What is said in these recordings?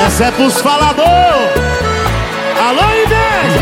Essa é pros falador. Alô, inveja.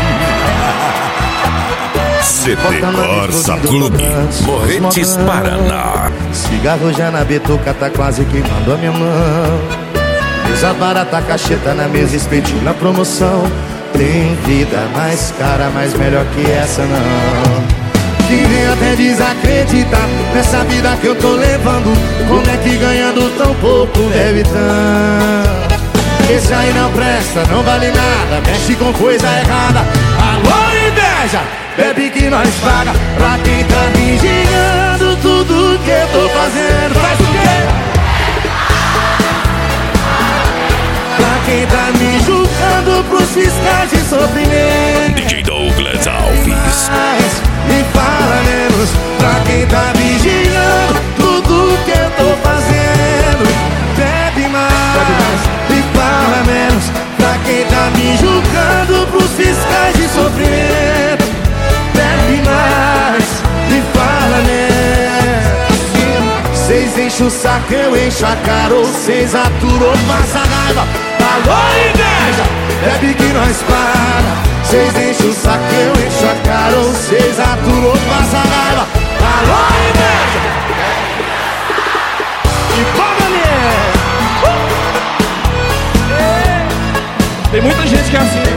CD Corsa Clube, Morretes, Paraná. Cigarro já na bituca, tá quase queimando a minha mão. Mesa barata, cacheta na mesa, espetinho na promoção. Tem vida mais cara, mas melhor que essa não. Quem vem até desacreditar nessa vida que eu tô levando. Como é que ganhando tão pouco deve tanto? Esse aí não presta, não vale nada, mexe com coisa errada. Alô, inveja, bebe que nós paga. Pra quem tá vigiando tudo que eu tô fazendo. Faz o quê? Pra quem tá me julgando pros fiscais de sofrimento. DJ Douglas Alves. Me fala menos. Pra quem tá vigiando tudo que eu tô fazendo. Bebe mais, me fala menos. Pra quem tá me julgando pros fiscais de sofrimento. Bebe mais, me fala menos. Cês enchem o saco, eu encho a cara. Ou cês aturou, passa raiva. Alô, inveja, bebe que nós paga. Cês enchem o saco, eu encho a cara. Ou cês aturou, passa raiva. Alô, inveja. E paga, Tem muita gente que é assim.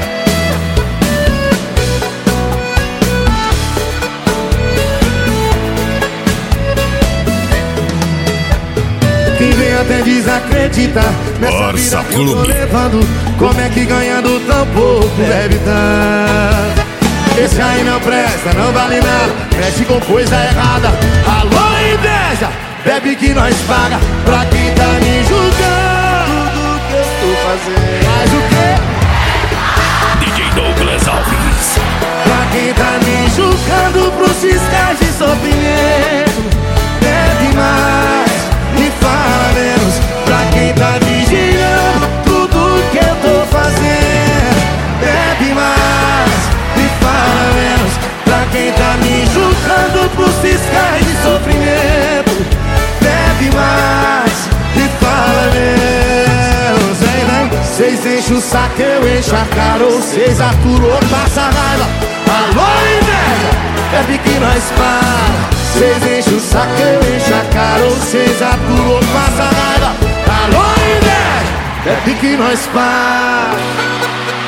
quem vem até desacreditar nessa Corsa vida que eu tô Clube. levando. Como é que ganhando tão pouco deve dar? Esse aí não presta, não vale nada, mexe com coisa errada. Alô, inveja, bebe que nós paga. Pra quem tá me julgando tudo que eu tô fazendo. Faz o quê? DJ Douglas Alves. Pra quem tá me julgando pros fiscais de sofrimento. Bebe mais, me fala menos. Pra quem tá vigiando tudo que eu tô fazendo. Bebe mais, me fala menos. Pra quem tá me julgando pros fiscais de sofrimento. Bebe mais, me fala menos. Vem, vem. Cês enchem o saco, eu encho a cara. Ou cês aturou, passa raiva. Alô, inveja, bebe que nós para. Cês enchem o saco, eu encho a cara. Ou cês aturou, passa raiva. Alô, inveja, bebe que nós para.